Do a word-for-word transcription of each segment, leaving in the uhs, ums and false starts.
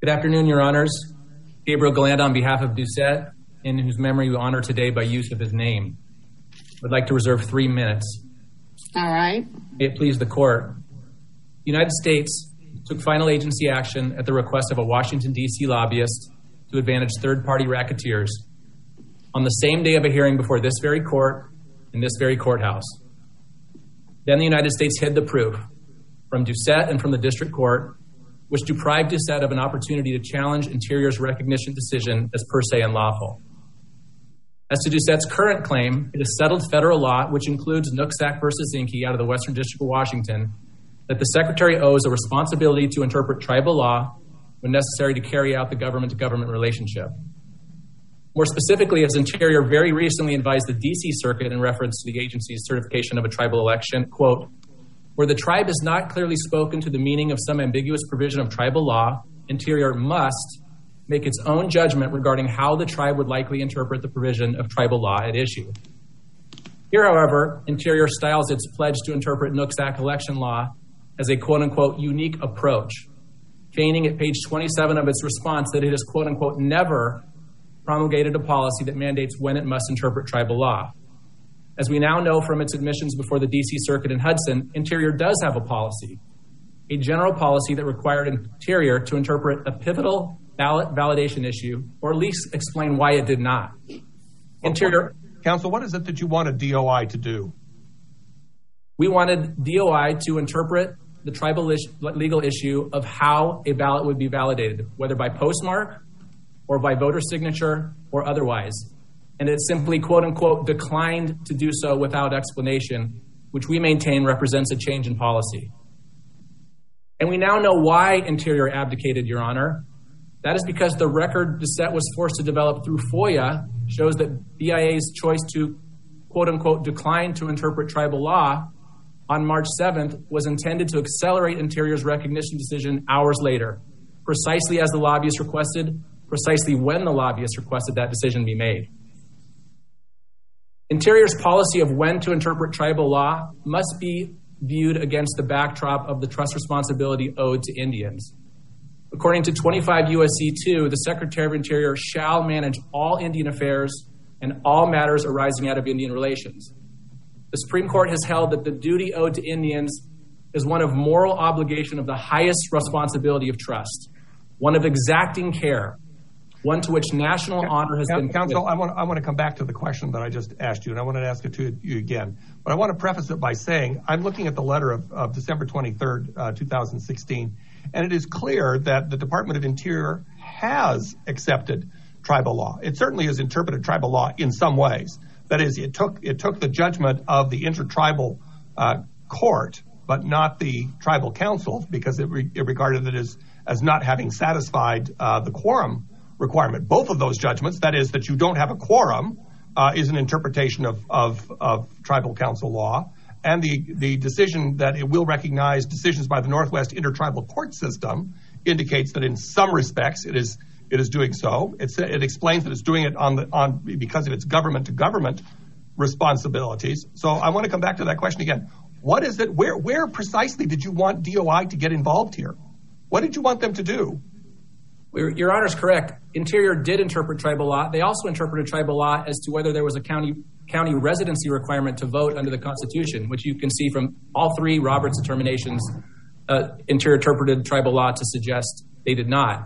Good afternoon, Your Honors. Gabriel Galland on behalf of Doucette, in whose memory we honor today by use of his name. I'd like to reserve three minutes. All right. May it please the court. The United States took final agency action at the request of a Washington, D C lobbyist to advantage third-party racketeers on the same day of a hearing before this very court in this very courthouse. Then the United States hid the proof from Doucette and from the district court, which deprived Doucette of an opportunity to challenge Interior's recognition decision as per se unlawful. As to Doucette's current claim, it is settled federal law, which includes Nooksack versus Zinke out of the Western District of Washington, that the Secretary owes a responsibility to interpret tribal law when necessary to carry out the government-to-government relationship. More specifically, as Interior very recently advised the D C Circuit in reference to the agency's certification of a tribal election, quote, where the tribe is not clearly spoken to the meaning of some ambiguous provision of tribal law, Interior must make its own judgment regarding how the tribe would likely interpret the provision of tribal law at issue. Here, however, Interior styles its pledge to interpret Nooksack election law as a quote-unquote unique approach, feigning at page twenty-seven of its response that it has quote-unquote never promulgated a policy that mandates when it must interpret tribal law. As we now know from its admissions before the D C Circuit in Hudson, Interior does have a policy, a general policy that required Interior to interpret a pivotal ballot validation issue, or at least explain why it did not. Interior... Counsel, what is it that you wanted D O I to do? We wanted D O I to interpret the tribal is- legal issue of how a ballot would be validated, whether by postmark or by voter signature or otherwise. And it simply, quote unquote, declined to do so without explanation, which we maintain represents a change in policy. And we now know why Interior abdicated, Your Honor. That is because the record Doucette was forced to develop through FOIA shows that B I A's choice to, quote unquote, decline to interpret tribal law on March seventh was intended to accelerate Interior's recognition decision hours later, precisely as the lobbyist requested, precisely when the lobbyist requested that decision be made. Interior's policy of when to interpret tribal law must be viewed against the backdrop of the trust responsibility owed to Indians. According to twenty-five U S C two, the Secretary of Interior shall manage all Indian affairs and all matters arising out of Indian relations. The Supreme Court has held that the duty owed to Indians is one of moral obligation of the highest responsibility of trust, one of exacting care, one to which national honor has been... Counsel, I want, I want to come back to the question that I just asked you, and I want to ask it to you again. But I want to preface it by saying I'm looking at the letter of, of December twenty-third, uh, two thousand sixteen, and it is clear that the Department of Interior has accepted tribal law. It certainly has interpreted tribal law in some ways. That is, it took it took the judgment of the intertribal uh, court, but not the tribal council, because it, re- it regarded it as, as not having satisfied uh, the quorum requirement. Both of those judgments, that is, that you don't have a quorum, uh, is an interpretation of, of, of tribal council law. And the, the decision that it will recognize decisions by the Northwest Intertribal Court System indicates that in some respects it is it is doing so. It's, it explains that it's doing it on the on because of its government to government responsibilities. So I want to come back to that question again. What is it? Where where precisely did you want D O I to get involved here? What did you want them to do? Your Honor is correct. Interior did interpret tribal law. They also interpreted tribal law as to whether there was a county county residency requirement to vote under the Constitution, which you can see from all three Roberts determinations. Uh, Interior interpreted tribal law to suggest they did not.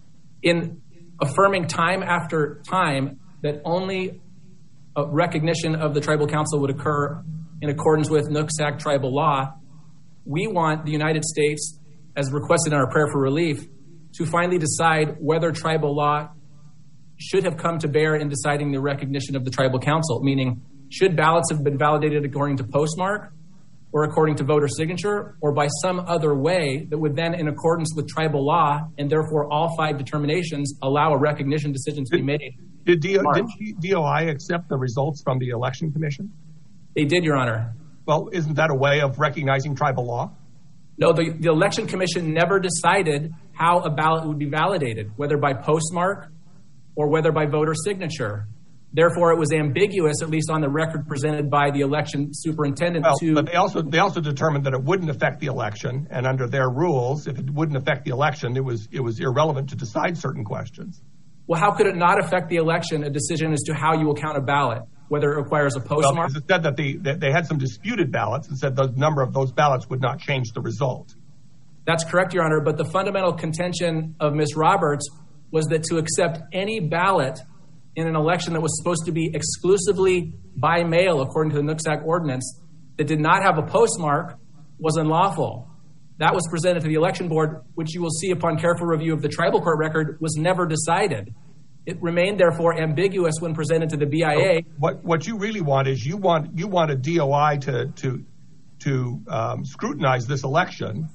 In affirming time after time that only a recognition of the tribal council would occur in accordance with Nooksack tribal law, we want the United States, as requested in our prayer for relief, to finally decide whether tribal law should have come to bear in deciding the recognition of the tribal council, meaning should ballots have been validated according to postmark or according to voter signature or by some other way that would then, in accordance with tribal law and therefore all five determinations, allow a recognition decision to be made. Did, D- did D O I accept the results from the Election Commission? They did, Your Honor. Well, isn't that a way of recognizing tribal law? No, the, the Election Commission never decided how a ballot would be validated, whether by postmark or whether by voter signature. Therefore, it was ambiguous, at least on the record presented by the election superintendent. Well, to, but they also they also determined that it wouldn't affect the election, and under their rules, if it wouldn't affect the election, it was it was irrelevant to decide certain questions. Well, how could it not affect the election? A decision as to how you will count a ballot, whether it requires a postmark. Well, because it said that the that they had some disputed ballots, and said the number of those ballots would not change the result. That's correct, Your Honor. But the fundamental contention of Miz Roberts was that to accept any ballot in an election that was supposed to be exclusively by mail, according to the Nooksack ordinance, that did not have a postmark was unlawful. That was presented to the election board, which you will see upon careful review of the tribal court record was never decided. It remained, therefore, ambiguous when presented to the B I A. So what what you really want is you want you want a D O I to to to um, scrutinize this election.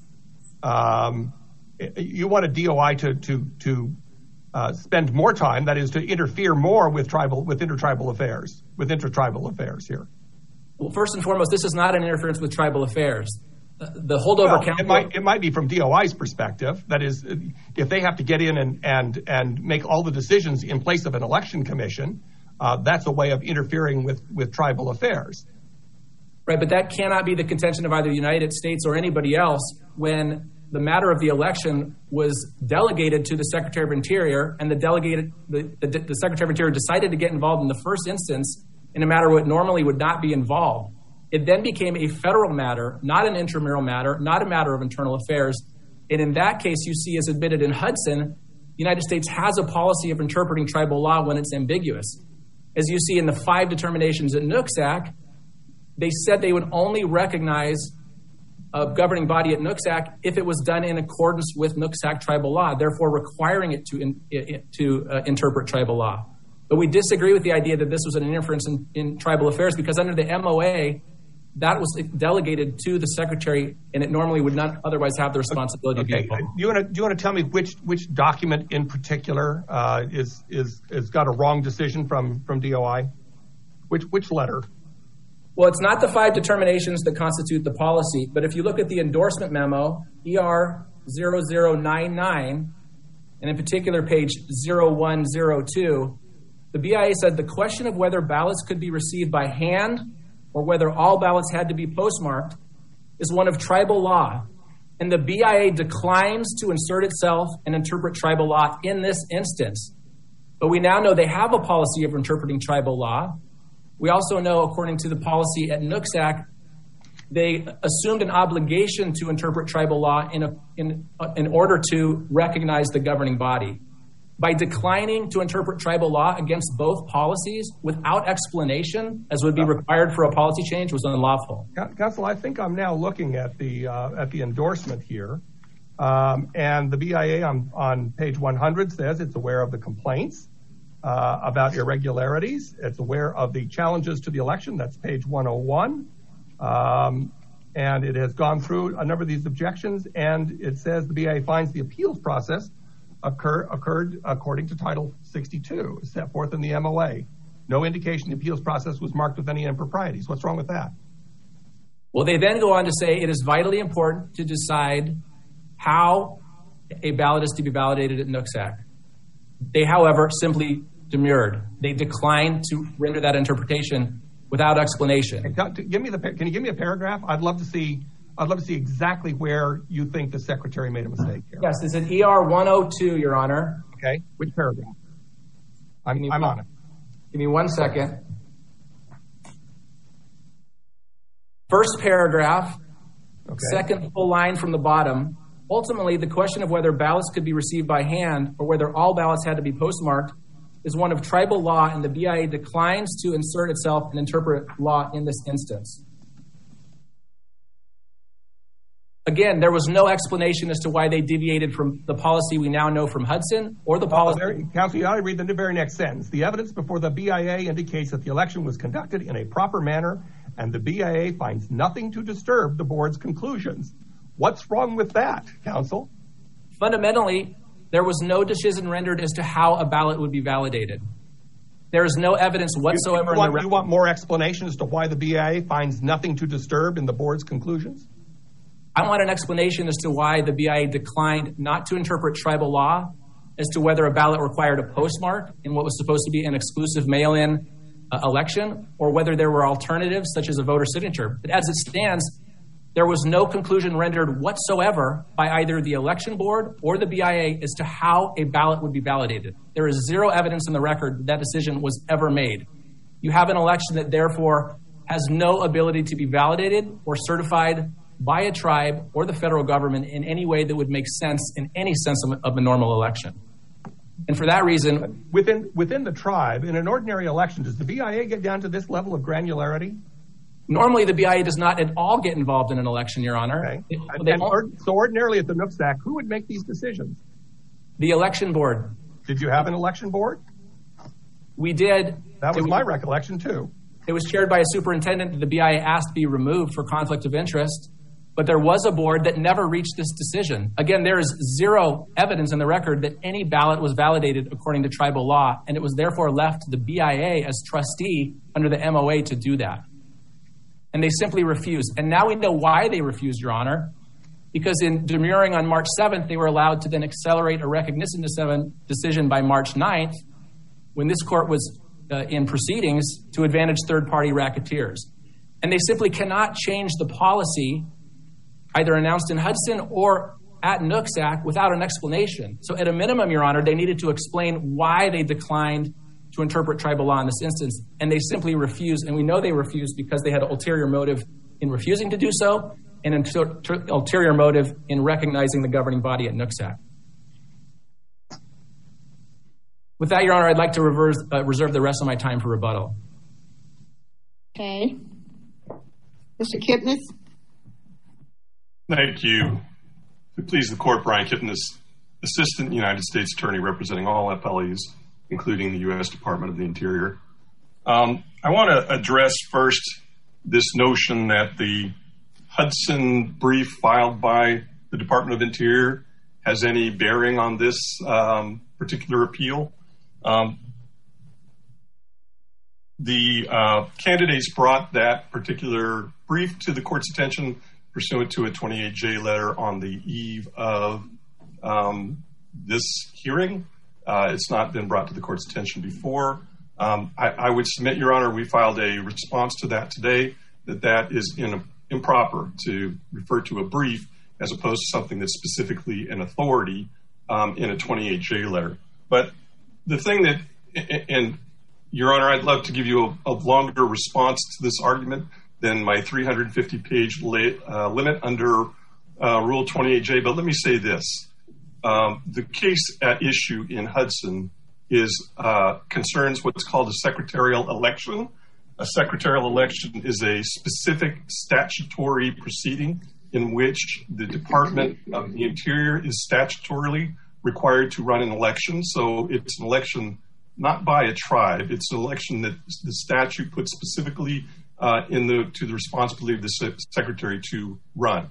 Um, you want a D O I to to to uh, spend more time, that is, to interfere more with tribal with intertribal affairs, with intertribal affairs here. Well, first and foremost, this is not an interference with tribal affairs. The holdover well, count. It might it might be from D O I's perspective. That is, if they have to get in and and and make all the decisions in place of an election commission, uh, that's a way of interfering with with tribal affairs. Right, but that cannot be the contention of either the United States or anybody else when the matter of the election was delegated to the Secretary of Interior, and the delegated the, the, the Secretary of Interior decided to get involved in the first instance in a matter what normally would not be involved. It then became a federal matter, not an intramural matter, not a matter of internal affairs. And in that case, you see, as admitted in Hudson, the United States has a policy of interpreting tribal law when it's ambiguous. As you see in the five determinations at Nooksack, they said they would only recognize a governing body at Nooksack if it was done in accordance with Nooksack tribal law, therefore requiring it to in, it, to uh, interpret tribal law. But we disagree with the idea that this was an interference in, in tribal affairs, because under the M O A, that was delegated to the secretary, and it normally would not otherwise have the responsibility okay. to be involved. Do you want to do you want to tell me which which document in particular uh, is is is got a wrong decision from from D O I? Which which letter? Well, it's not the five determinations that constitute the policy, but if you look at the endorsement memo, E R zero zero nine nine, and in particular page zero one zero two, the B I A said the question of whether ballots could be received by hand or whether all ballots had to be postmarked is one of tribal law. And the B I A declines to insert itself and interpret tribal law in this instance. But we now know they have a policy of interpreting tribal law. We also know, according to the policy at Nooksack, they assumed an obligation to interpret tribal law in, a, in, in order to recognize the governing body. By declining to interpret tribal law against both policies without explanation, as would be required for a policy change, was unlawful. Counsel, I think I'm now looking at the uh, at the endorsement here, um, and the B I A on, on page one hundred says it's aware of the complaints uh, about irregularities. It's aware of the challenges to the election. That's page one oh one. Um, and it has gone through a number of these objections, and it says the B I A finds the appeals process Occur, occurred according to Title sixty-two, set forth in the M O A. No indication the appeals process was marked with any improprieties. What's wrong with that? Well, they then go on to say it is vitally important to decide how a ballot is to be validated at Nooksack. They, however, simply demurred. They declined to render that interpretation without explanation. Hey, give me the, can you give me a paragraph? I'd love to see I'd love to see exactly where you think the secretary made a mistake here. Yes, it's in E R one oh two, Your Honor. Okay, which paragraph? I'm, I'm on it. Give me one second. First paragraph, okay. Second full line from the bottom. Ultimately, the question of whether ballots could be received by hand or whether all ballots had to be postmarked is one of tribal law, and the B I A declines to insert itself and interpret law in this instance. Again, there was no explanation as to why they deviated from the policy we now know from Hudson or the policy. Well, very, Counsel, you ought to read the very next sentence. The evidence before the B I A indicates that the election was conducted in a proper manner, and the B I A finds nothing to disturb the board's conclusions. What's wrong with that, Counsel? Fundamentally, there was no decision rendered as to how a ballot would be validated. There is no evidence whatsoever. You, you, want, in the you want more explanation as to why the B I A finds nothing to disturb in the board's conclusions? I want an explanation as to why the B I A declined not to interpret tribal law as to whether a ballot required a postmark in what was supposed to be an exclusive mail-in uh, election, or whether there were alternatives such as a voter signature. But as it stands, there was no conclusion rendered whatsoever by either the election board or the B I A as to how a ballot would be validated. There is zero evidence in the record that that decision was ever made. You have an election that therefore has no ability to be validated or certified by a tribe or the federal government in any way that would make sense in any sense of, of a normal election. And for that reason, within within the tribe, in an ordinary election, does the B I A get down to this level of granularity? Normally, the B I A does not at all get involved in an election, Your Honor. Okay. They, and, they and so ordinarily at the Nooksack, who would make these decisions? The election board. Did you have an election board? We did. That was it, my recollection, too. It was chaired by a superintendent that the B I A asked to be removed for conflict of interest. But there was a board that never reached this decision. Again, there is zero evidence in the record that any ballot was validated according to tribal law, and it was therefore left to the B I A as trustee under the M O A to do that. And they simply refused. And now we know why they refused, Your Honor, because in demurring on March seventh, they were allowed to then accelerate a recognition decision by March ninth, when this court was uh, in proceedings to advantage third-party racketeers. And they simply cannot change the policy either announced in Hudson or at Nooksack without an explanation. So at a minimum, Your Honor, they needed to explain why they declined to interpret tribal law in this instance, and they simply refused. And we know they refused because they had an ulterior motive in refusing to do so and an ulterior motive in recognizing the governing body at Nooksack. With that, Your Honor, I'd like to reverse, uh, reserve the rest of my time for rebuttal. Okay. Mister Kipnis? Thank you. To please the court, Brian Kipnis, Assistant United States Attorney representing all F L Es, including the U S Department of the Interior. Um, I want to address first this notion that the Hudson brief filed by the Department of Interior has any bearing on this um, particular appeal. Um, the uh, candidates brought that particular brief to the court's attention pursuant to a twenty-eight J letter on the eve of um, this hearing. Uh, it's not been brought to the court's attention before. Um, I, I would submit, Your Honor, we filed a response to that today, that that is in a, improper to refer to a brief as opposed to something that's specifically an authority um, in a twenty-eight J letter. But the thing that, and Your Honor, I'd love to give you a, a longer response to this argument than my three hundred fifty page li- uh, limit under uh, Rule twenty-eight J. But let me say this. Um, the case at issue in Hudson is uh, concerns what's called a secretarial election. A secretarial election is a specific statutory proceeding in which the Department of the Interior is statutorily required to run an election. So it's an election not by a tribe. It's an election that the statute puts specifically Uh, in the to the responsibility of the se- secretary to run.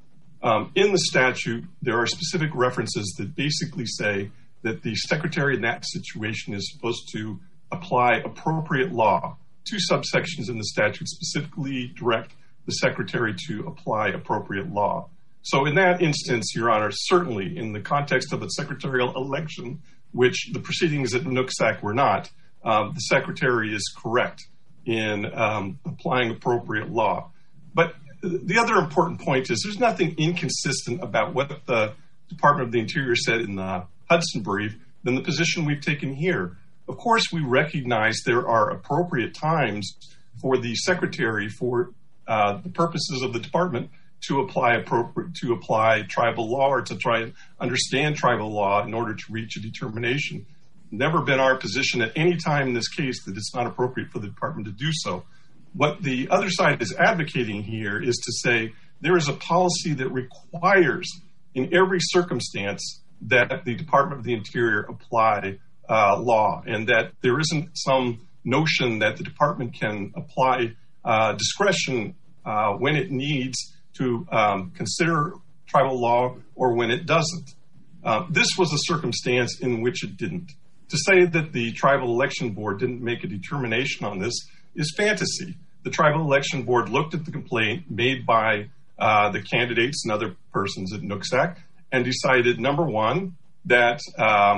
Um, in the statute, there are specific references that basically say that the secretary in that situation is supposed to apply appropriate law. Two subsections in the statute specifically direct the secretary to apply appropriate law. So in that instance, Your Honor, certainly in the context of a secretarial election, which the proceedings at Nooksack were not, um, the secretary is correct in um, applying appropriate law. But the other important point is there's nothing inconsistent about what the Department of the Interior said in the Hudson brief than the position we've taken here. Of course, we recognize there are appropriate times for the secretary for uh, the purposes of the department to apply appropriate to apply tribal law or to try and understand tribal law in order to reach a determination. Never been our position at any time in this case that it's not appropriate for the department to do so. What the other side is advocating here is to say there is a policy that requires in every circumstance that the Department of the Interior apply uh, law, and that there isn't some notion that the department can apply uh, discretion uh, when it needs to um, consider tribal law or when it doesn't. Uh, this was a circumstance in which it didn't. To say that the Tribal Election Board didn't make a determination on this is fantasy. The Tribal Election Board looked at the complaint made by uh, the candidates and other persons at Nooksack and decided, number one, that um,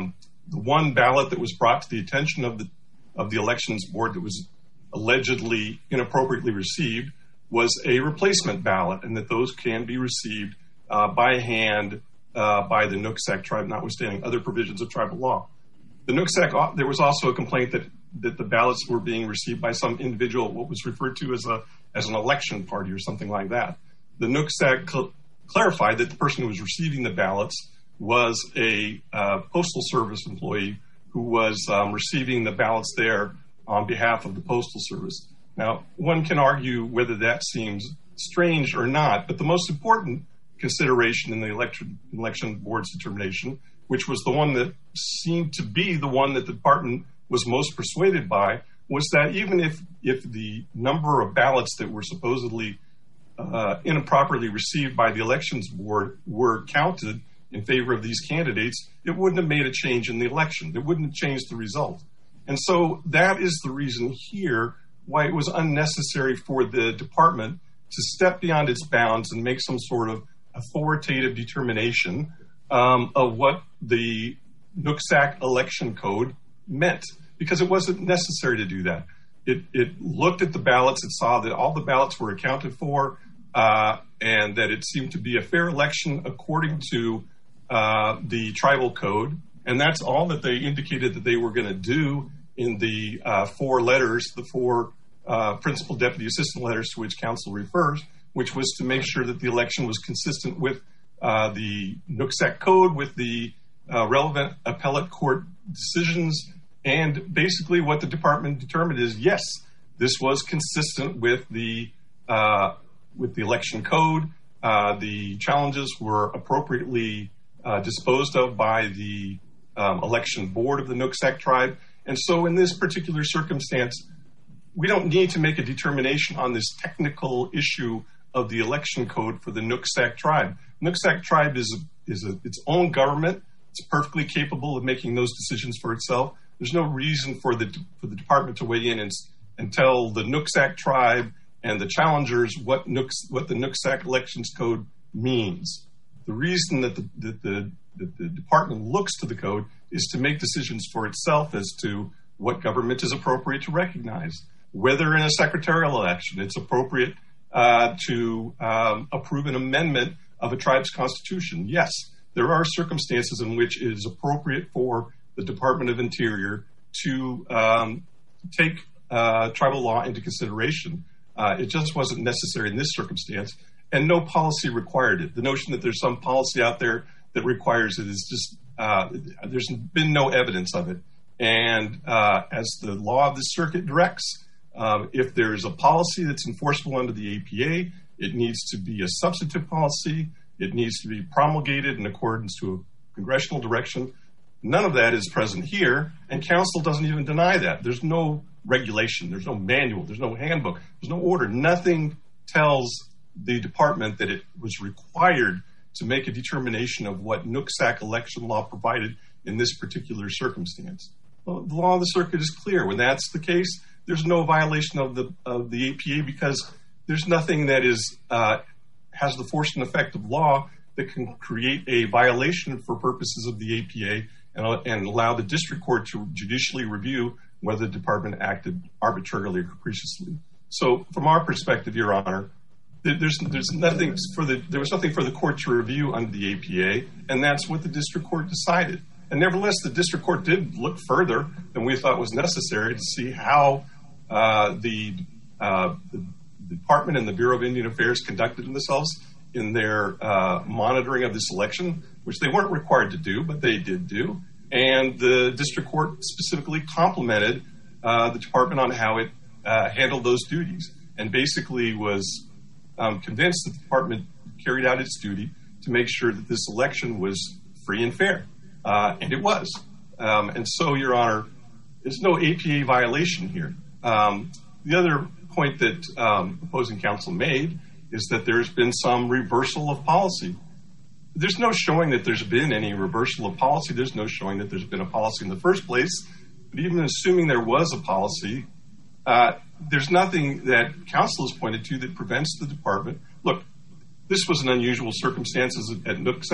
the one ballot that was brought to the attention of the of the elections board that was allegedly inappropriately received was a replacement ballot, and that those can be received uh, by hand uh, by the Nooksack tribe, notwithstanding other provisions of tribal law. The Nooksack, there was also a complaint that that the ballots were being received by some individual, what was referred to as a as an election party or something like that. The Nooksack cl- clarified that the person who was receiving the ballots was a uh, postal service employee who was um, receiving the ballots there on behalf of the postal service. Now, one can argue whether that seems strange or not, but the most important consideration in the election, election board's determination, which was the one that seemed to be the one that the department was most persuaded by, was that even if, if the number of ballots that were supposedly uh, improperly received by the elections board were counted in favor of these candidates, it wouldn't have made a change in the election. It wouldn't have changed the result. And so that is the reason here why it was unnecessary for the department to step beyond its bounds and make some sort of authoritative determination um, of what the Nooksack election code meant, because it wasn't necessary to do that. It, it looked at the ballots, it saw that all the ballots were accounted for, uh, and that it seemed to be a fair election according to uh, the tribal code. And that's all that they indicated that they were going to do in the uh, four letters, the four uh, principal deputy assistant letters to which council refers, which was to make sure that the election was consistent with uh, the Nooksack code, with the uh, relevant appellate court decisions. And basically what the department determined is, yes, this was consistent with the uh, with the election code. Uh, the challenges were appropriately uh, disposed of by the um, election board of the Nooksack tribe. And so in this particular circumstance, we don't need to make a determination on this technical issue of the election code for the Nooksack tribe. Nooksack tribe is, a, is a, its own government. It's perfectly capable of making those decisions for itself. There's no reason for the for the department to weigh in and, and tell the Nooksack tribe and the challengers what Nooks what the Nooksack elections code means. The reason that the, that the that the department looks to the code is to make decisions for itself as to what government is appropriate to recognize, whether in a secretarial election it's appropriate uh, to um, approve an amendment of a tribe's constitution. Yes, there are circumstances in which it is appropriate for the Department of Interior to um, take uh, tribal law into consideration. Uh, it just wasn't necessary in this circumstance, and no policy required it. The notion that there's some policy out there that requires it is just, uh, there's been no evidence of it. And uh, as the law of the circuit directs, uh, if there's a policy that's enforceable under the A P A, it needs to be a substantive policy. It needs to be promulgated in accordance to a congressional direction. None of that is present here, and council doesn't even deny that. There's no regulation, there's no manual, there's no handbook, there's no order. Nothing tells the department that it was required to make a determination of what Nooksack election law provided in this particular circumstance. Well, the law of the circuit is clear. When that's the case, there's no violation of the of the A P A, because there's nothing that is uh, has the force and effect of law that can create a violation for purposes of the A P A and, and allow the district court to judicially review whether the department acted arbitrarily or capriciously. So from our perspective, Your Honor, there's there's nothing for the there was nothing for the court to review under the A P A, and that's what the district court decided. And nevertheless, the district court did look further than we thought was necessary to see how uh, the, uh, the department and the Bureau of Indian Affairs conducted themselves in their uh, monitoring of this election, which they weren't required to do, but they did do. And the district court specifically complimented uh, the department on how it uh, handled those duties, and basically was um, convinced that the department carried out its duty to make sure that this election was free and fair. Uh, and it was. Um, and so, Your Honor, there's no A P A violation here. Um, the other point that um, opposing counsel made is that there's been some reversal of policy. There's no showing that there's been any reversal of policy. There's no showing that there's been a policy in the first place. But even assuming there was a policy, uh, there's nothing that counsel has pointed to that prevents the department. Look, this was an unusual circumstances at Nooksack.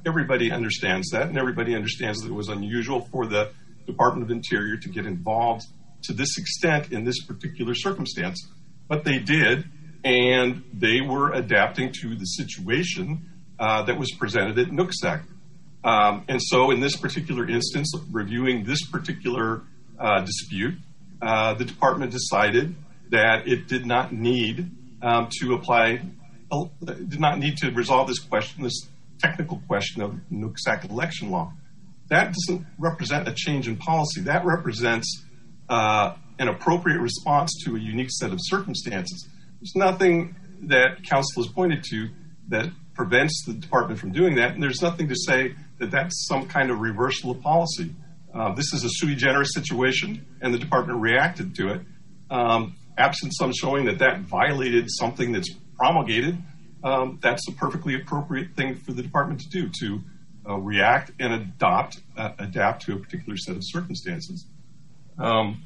everybody understands that, and everybody understands that it was unusual for the Department of Interior to get involved to this extent in this particular circumstance. But they did, and they were adapting to the situation uh, that was presented at Nooksack. Um, and so in this particular instance, reviewing this particular uh, dispute, uh, the department decided that it did not need um, to apply, uh, did not need to resolve this question, this technical question of Nooksack election law. That doesn't represent a change in policy. That represents uh, an appropriate response to a unique set of circumstances. There's nothing that counsel has pointed to that prevents the department from doing that, and there's nothing to say that that's some kind of reversal of policy. Uh, this is a sui generis situation, and the department reacted to it. Um, absent some showing that that violated something that's promulgated, um, that's a perfectly appropriate thing for the department to do, to uh, react and adopt, uh, adapt to a particular set of circumstances. Um,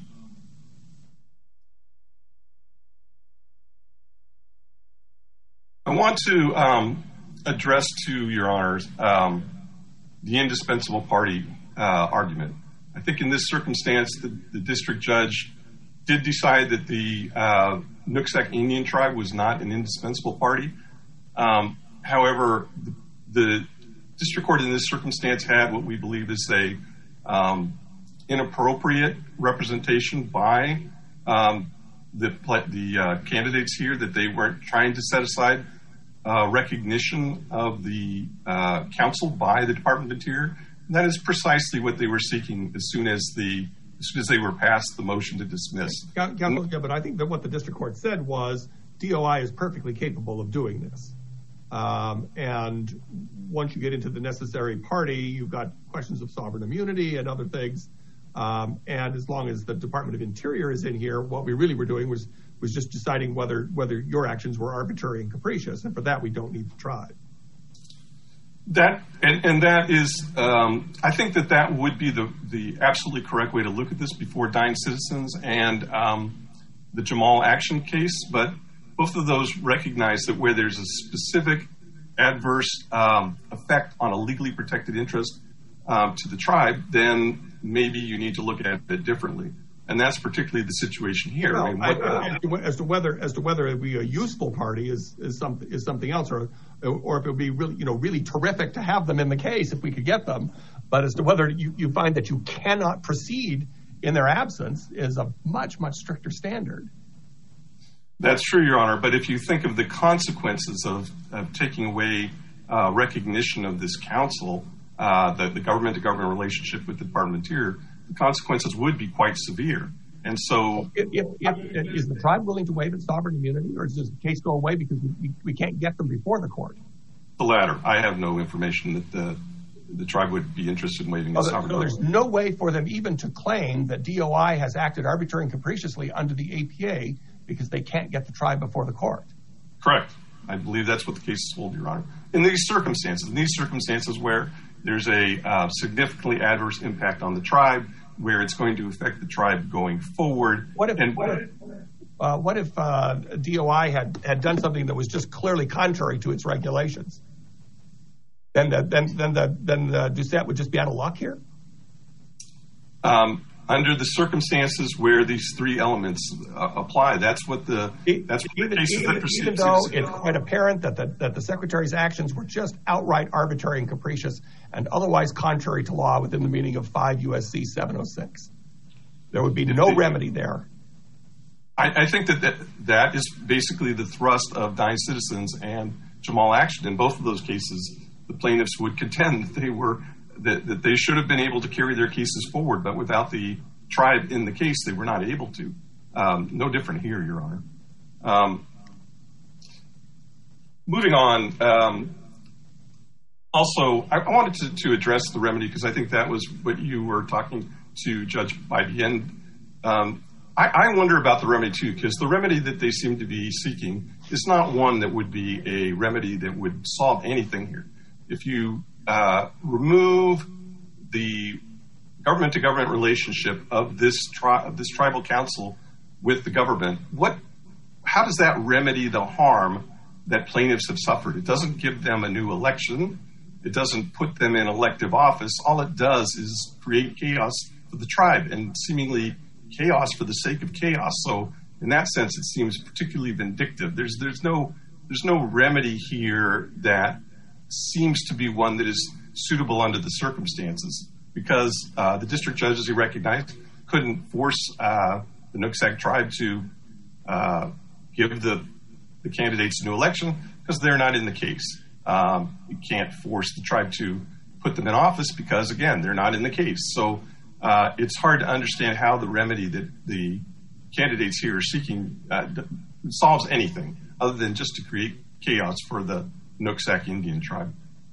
I want to um, address to your honors um, the indispensable party uh, argument. I think in this circumstance, the, the district judge did decide that the uh, Nooksack Indian tribe was not an indispensable party. Um, however, the, the district court in this circumstance had what we believe is a um, inappropriate representation by um, the, the uh, candidates here, that they weren't trying to set aside Uh, recognition of the uh, council by the Department of Interior. And that is precisely what they were seeking as soon as the as soon as they were passed the motion to dismiss. Yeah, yeah, but I think that what the district court said was D O I is perfectly capable of doing this. Um, and once you get into the necessary party, you've got questions of sovereign immunity and other things. Um, and as long as the Department of Interior is in here, what we really were doing was was just deciding whether whether your actions were arbitrary and capricious, and for that we don't need the tribe. That and, and that is, um, I think that that would be the the absolutely correct way to look at this before Dying Citizens and um, the Jamal Action case. But both of those recognize that where there's a specific adverse um, effect on a legally protected interest um, to the tribe, then maybe you need to look at it differently. And that's particularly the situation here. Well, I mean, what, I, I, as to whether as to whether it would be a useful party is is something is something else, or or if it would be really you know really terrific to have them in the case if we could get them. But as to whether you, you find that you cannot proceed in their absence is a much much stricter standard. That's true, Your Honor. But if you think of the consequences of, of taking away uh, recognition of this council, uh, the, the government-to-government relationship with the Department of Interior, the consequences would be quite severe. And so... If, if, if, is the tribe willing to waive its sovereign immunity, or does the case go away because we, we can't get them before the court? The latter. I have no information that the, the tribe would be interested in waiving its oh, sovereign so immunity. There's no way for them even to claim that D O I has acted arbitrarily and capriciously under the A P A because they can't get the tribe before the court. Correct. I believe that's what the case is hold, Your Honor. In these circumstances, in these circumstances where there's a uh, significantly adverse impact on the tribe, where it's going to affect the tribe going forward. What if, and, what if, uh, what if uh, D O I had, had done something that was just clearly contrary to its regulations? Then the, then then the, then the Doucette would just be out of luck here? Um, under the circumstances where these three elements uh, apply, that's what the that's what even, the cases even, that proceed. even though it's quite apparent that the, that the Secretary's actions were just outright arbitrary and capricious and otherwise contrary to law within the meaning of five U S C seven oh six. There would be no remedy there. I, I think that, that that is basically the thrust of Dying Citizens and Jamal Action. In both of those cases, the plaintiffs would contend that they were That, that they should have been able to carry their cases forward, but without the tribe in the case, they were not able to. Um, no different here, Your Honor. Um, moving on. Um, also, I, I wanted to, to address the remedy because I think that was what you were talking to Judge Biden. Um, I, I wonder about the remedy too, because the remedy that they seem to be seeking is not one that would be a remedy that would solve anything here. If you Uh, remove the government-to-government relationship of this tri- of this tribal council with the government, what? How does that remedy the harm that plaintiffs have suffered? It doesn't give them a new election. It doesn't put them in elective office. All it does is create chaos for the tribe, and seemingly chaos for the sake of chaos. So in that sense, it seems particularly vindictive. There's there's no there's no remedy here that seems to be one that is suitable under the circumstances, because uh, the district judge, as he recognized, couldn't force uh, the Nooksack tribe to uh, give the, the candidates a new election because they're not in the case. Um, you can't force the tribe to put them in office because, again, they're not in the case. So uh, it's hard to understand how the remedy that the candidates here are seeking uh, solves anything other than just to create chaos for the Nooksack Indian tribe.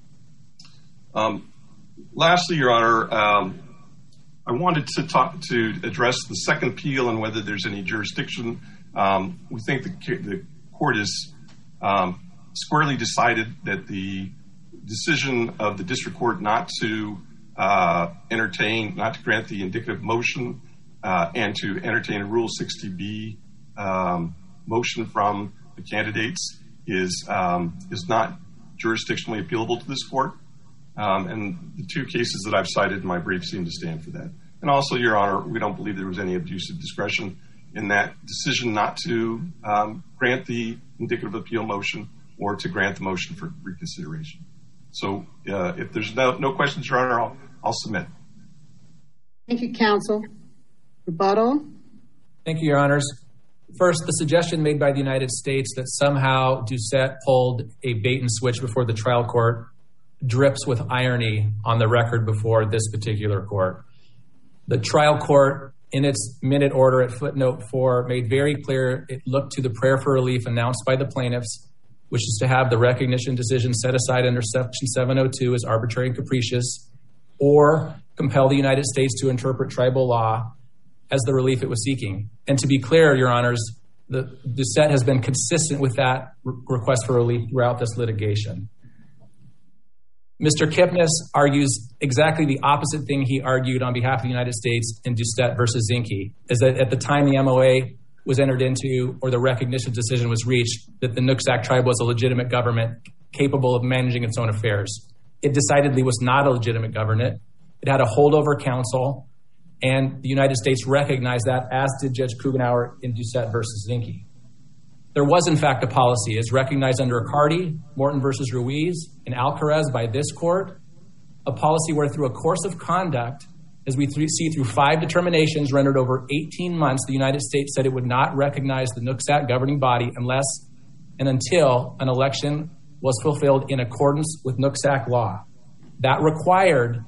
Um, lastly, Your Honor, um, I wanted to talk to address the second appeal and whether there's any jurisdiction. Um, we think the, the court has um, squarely decided that the decision of the district court not to uh, entertain, not to grant the indicative motion uh, and to entertain a Rule sixty B um, motion from the candidates is um, is not jurisdictionally appealable to this court. Um, and the two cases that I've cited in my brief seem to stand for that. And also, Your Honor, we don't believe there was any abuse of discretion in that decision not to um, grant the indicative appeal motion or to grant the motion for reconsideration. So uh, if there's no, no questions, Your Honor, I'll, I'll submit. Thank you, counsel. Rebuttal. Thank you, Your Honors. First, the suggestion made by the United States that somehow Doucette pulled a bait and switch before the trial court drips with irony on the record before this particular court. The trial court, in its minute order at footnote four, made very clear it looked to the prayer for relief announced by the plaintiffs, which is to have the recognition decision set aside under Section seven oh two as arbitrary and capricious, or compel the United States to interpret tribal law as the relief it was seeking. And to be clear, Your Honors, the Doucette has been consistent with that re- request for relief throughout this litigation. Mister Kipnis argues exactly the opposite thing he argued on behalf of the United States in Doucette versus Zinke, is that at the time the M O A was entered into or the recognition decision was reached, that the Nooksack tribe was a legitimate government capable of managing its own affairs. It decidedly was not a legitimate government. It had a holdover council, and the United States recognized that, as did Judge Kugenauer in Doucette versus Zinke. There was, in fact, a policy, as recognized under Accardi, Morton versus Ruiz, and Alcaraz by this court, a policy where through a course of conduct, as we th- see through five determinations rendered over eighteen months, the United States said it would not recognize the Nooksack governing body unless and until an election was fulfilled in accordance with Nooksack law. That required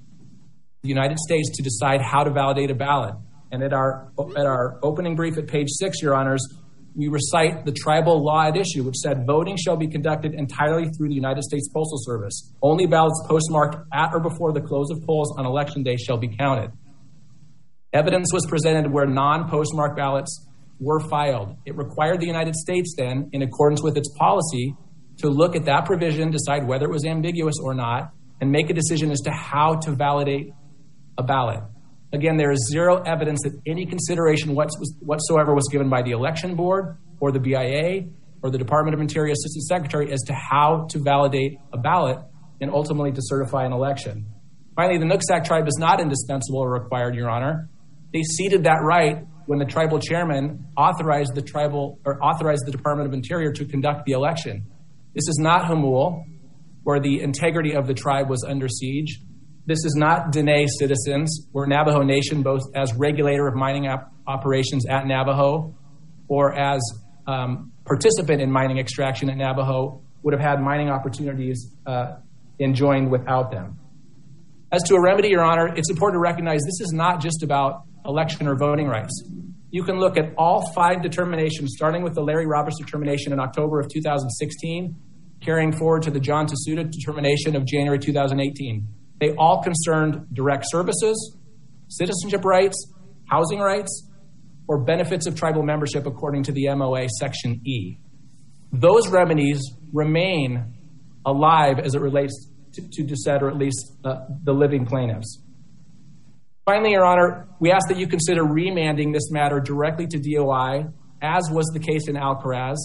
the United States to decide how to validate a ballot. And at our at our opening brief at page six, Your Honors, we recite the tribal law at issue, which said voting shall be conducted entirely through the United States Postal Service. Only ballots postmarked at or before the close of polls on election day shall be counted. Evidence was presented where non-postmarked ballots were filed. It required the United States then, in accordance with its policy, to look at that provision, decide whether it was ambiguous or not, and make a decision as to how to validate a ballot. Again, there is zero evidence that any consideration whatsoever was given by the election board or the B I A or the Department of Interior Assistant Secretary as to how to validate a ballot and ultimately to certify an election. Finally, the Nooksack tribe is not indispensable or required, Your Honor. They ceded that right when the tribal chairman authorized the tribal or authorized the Department of Interior to conduct the election. This is not Hamul, where the integrity of the tribe was under siege. This is not Diné citizens, where Navajo Nation, both as regulator of mining op- operations at Navajo or as um, participant in mining extraction at Navajo, would have had mining opportunities uh, enjoined without them. As to a remedy, Your Honor, it's important to recognize this is not just about election or voting rights. You can look at all five determinations, starting with the Larry Roberts determination in October of two thousand sixteen, carrying forward to the John Tsuda determination of January two thousand eighteen. They all concerned direct services, citizenship rights, housing rights, or benefits of tribal membership according to the M O A Section E. Those remedies remain alive as it relates to, to Doucette, or at least uh, the living plaintiffs. Finally, Your Honor, we ask that you consider remanding this matter directly to D O I, as was the case in Alcaraz,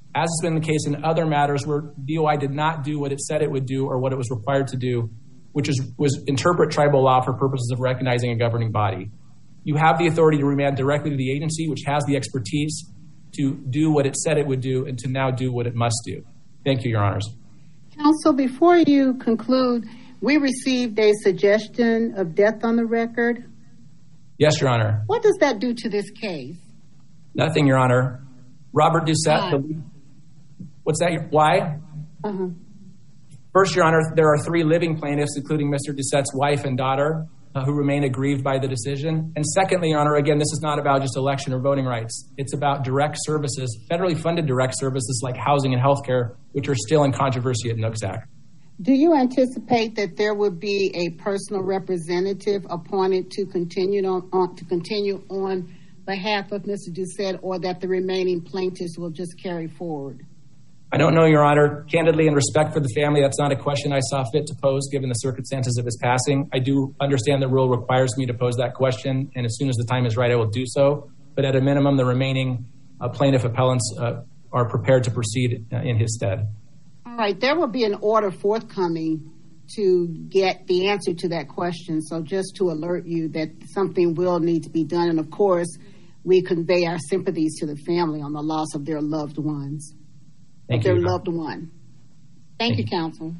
as has been the case in other matters where D O I did not do what it said it would do or what it was required to do, which is, was interpret tribal law for purposes of recognizing a governing body. You have the authority to remand directly to the agency, which has the expertise to do what it said it would do and to now do what it must do. Thank you, Your Honors. Counsel, before you conclude, we received a suggestion of death on the record. Yes, Your Honor. What does that do to this case? Nothing, Your Honor. Robert Doucette. Why? The, what's that? Why? Uh-huh. First, Your Honor, there are three living plaintiffs, including Mister Doucette's wife and daughter, uh, who remain aggrieved by the decision. And secondly, Your Honor, again, this is not about just election or voting rights. It's about direct services, federally funded direct services like housing and healthcare, which are still in controversy at Nooksack. Do you anticipate that there would be a personal representative appointed to continue on, on to continue on behalf of Mister Doucette, or that the remaining plaintiffs will just carry forward? I don't know, Your Honor. Candidly, in respect for the family, that's not a question I saw fit to pose given the circumstances of his passing. I do understand the rule requires me to pose that question, and as soon as the time is right, I will do so. But at a minimum, the remaining uh, plaintiff appellants uh, are prepared to proceed uh, in his stead. All right, there will be an order forthcoming to get the answer to that question. So just to alert you that something will need to be done. And of course, we convey our sympathies to the family on the loss of their loved ones. Thank their you. loved one. Thank, Thank you, counsel.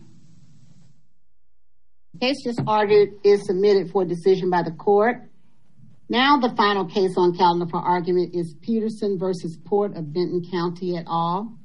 The case just argued is submitted for decision by the court. Now the final case on calendar for argument is Peterson versus Port of Benton County et al.